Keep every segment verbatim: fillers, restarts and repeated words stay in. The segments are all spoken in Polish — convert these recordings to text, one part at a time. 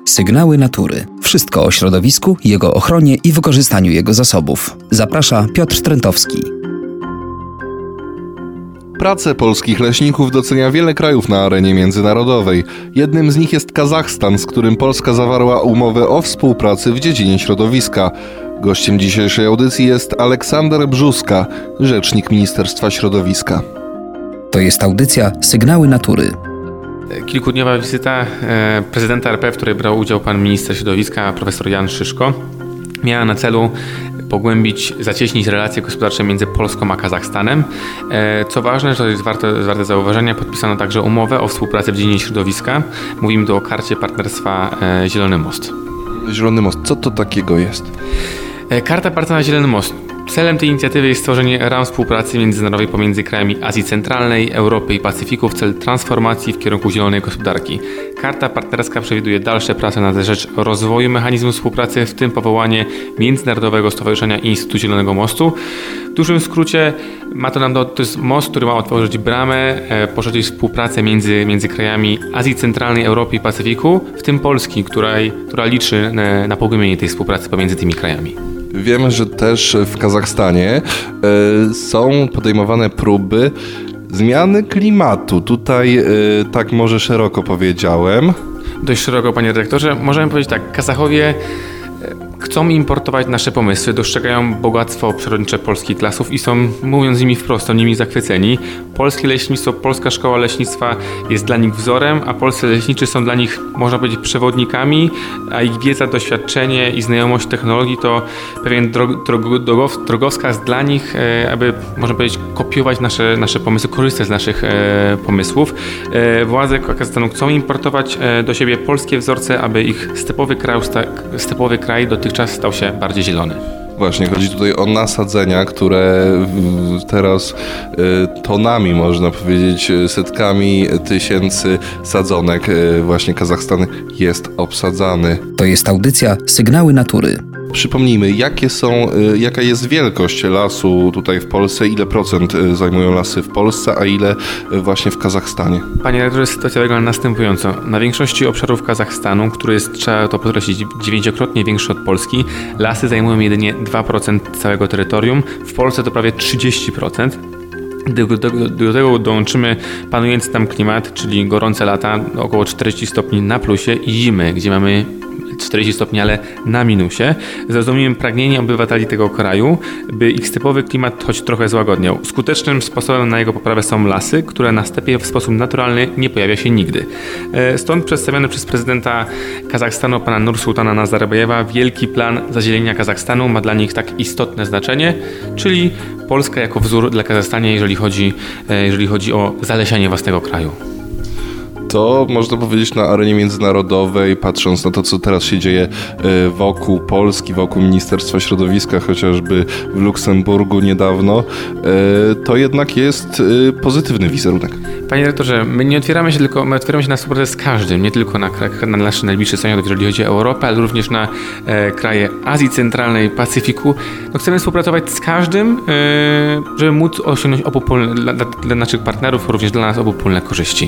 Sygnały natury. Wszystko o środowisku, jego ochronie i wykorzystaniu jego zasobów. Zaprasza Piotr Trentowski. Pracę polskich leśników docenia wiele krajów na arenie międzynarodowej. Jednym z nich jest Kazachstan, z którym Polska zawarła umowę o współpracy w dziedzinie środowiska. Gościem dzisiejszej audycji jest Aleksander Brzuska, rzecznik Ministerstwa Środowiska. To jest audycja Sygnały natury. Kilkudniowa wizyta prezydenta R P, w której brał udział pan minister środowiska, profesor Jan Szyszko, miała na celu pogłębić, zacieśnić relacje gospodarcze między Polską a Kazachstanem. Co ważne, to jest warte, warte zauważenia, podpisano także umowę o współpracy w dziedzinie środowiska. Mówimy tu o karcie partnerstwa Zielony Most. Zielony Most, co to takiego jest? Karta partnerstwa Zielony Most. Celem tej inicjatywy jest stworzenie ram współpracy międzynarodowej pomiędzy krajami Azji Centralnej, Europy i Pacyfiku w celu transformacji w kierunku zielonej gospodarki. Karta partnerska przewiduje dalsze prace na rzecz rozwoju mechanizmu współpracy, w tym powołanie Międzynarodowego Stowarzyszenia Instytutu Zielonego Mostu. W dużym skrócie ma to nam do, to jest most, który ma otworzyć bramę, e, poszerzyć współpracę między, między krajami Azji Centralnej, Europy i Pacyfiku, w tym Polski, której, która liczy na, na pogłębienie tej współpracy pomiędzy tymi krajami. Wiemy, że też w Kazachstanie y, są podejmowane próby zmiany klimatu. Tutaj y, tak może szeroko powiedziałem. Dość szeroko, panie redaktorze. Możemy powiedzieć tak, Kazachowie chcą importować nasze pomysły, dostrzegają bogactwo przyrodnicze polskich lasów i są, mówiąc z nimi wprost, nimi zachwyceni. Polskie leśnictwo, Polska Szkoła Leśnictwa jest dla nich wzorem, a polscy leśniczy są dla nich, można powiedzieć, przewodnikami, a ich wiedza, doświadczenie i znajomość technologii to pewien drog, drog, drogow, drogowskaz dla nich, e, aby, można powiedzieć, kopiować nasze, nasze pomysły, korzystać z naszych e, pomysłów. E, władze Kazachstanu chcą importować e, do siebie polskie wzorce, aby ich stepowy kraj, stepowy kraj dotychczas stał się bardziej zielony. Właśnie, chodzi tutaj o nasadzenia, które teraz tonami, można powiedzieć, setkami tysięcy sadzonek właśnie Kazachstan jest obsadzany. To jest audycja Sygnały natury. Przypomnijmy, jakie są, jaka jest wielkość lasu tutaj w Polsce, ile procent zajmują lasy w Polsce, a ile właśnie w Kazachstanie? Panie redaktorze, sytuacja wygląda następująco. Na większości obszarów Kazachstanu, który jest, trzeba to podkreślić, dziewięciokrotnie większy od Polski, lasy zajmują jedynie dwa procent całego terytorium. W Polsce to prawie trzydzieści procent. Do, do, do tego dołączymy panujący tam klimat, czyli gorące lata, około czterdzieści stopni na plusie i zimy, gdzie mamy czterdzieści stopni, ale na minusie. Zrozumiem pragnienie obywateli tego kraju, by ich stepowy klimat choć trochę złagodniał. Skutecznym sposobem na jego poprawę są lasy, które na stepie w sposób naturalny nie pojawia się nigdy. Stąd przedstawiony przez prezydenta Kazachstanu, pana Nursultana Nazarbajewa, wielki plan zazielenia Kazachstanu ma dla nich tak istotne znaczenie, czyli Polska jako wzór dla Kazachstanu, jeżeli chodzi, jeżeli chodzi o zalesianie własnego kraju. To można powiedzieć na arenie międzynarodowej, patrząc na to, co teraz się dzieje wokół Polski, wokół Ministerstwa Środowiska, chociażby w Luksemburgu niedawno, to jednak jest pozytywny wizerunek. Panie rektorze, my nie otwieramy się tylko, my otwieramy się na współpracę z każdym, nie tylko na, na nasz najbliższy sąsiad, jeżeli chodzi o Europę, ale również na e, kraje Azji Centralnej, Pacyfiku. No, chcemy współpracować z każdym, e, żeby móc osiągnąć obopólne, dla, dla, dla naszych partnerów, również dla nas obopólne korzyści.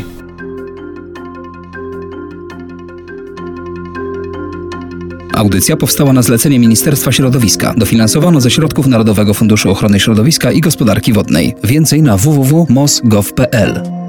Audycja powstała na zlecenie Ministerstwa Środowiska. Dofinansowano ze środków Narodowego Funduszu Ochrony Środowiska i Gospodarki Wodnej. Więcej na w w w kropka m o s kropka gov kropka p l.